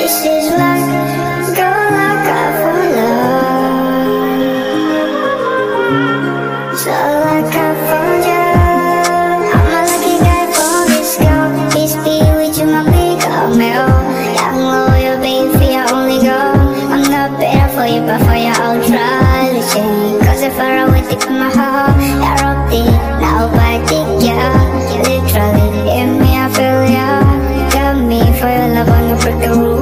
This is luck, girl, I got for love. So like I found you, I'm a lucky guy for this girl. Peace be with you, my big girl, young loyal baby, I only go. I'm not better for you, but for you I'll try to change. Cause if I would take my heart, I wrote it, now I take ya. Literally, give me a failure. Got me for your love on the break the rules.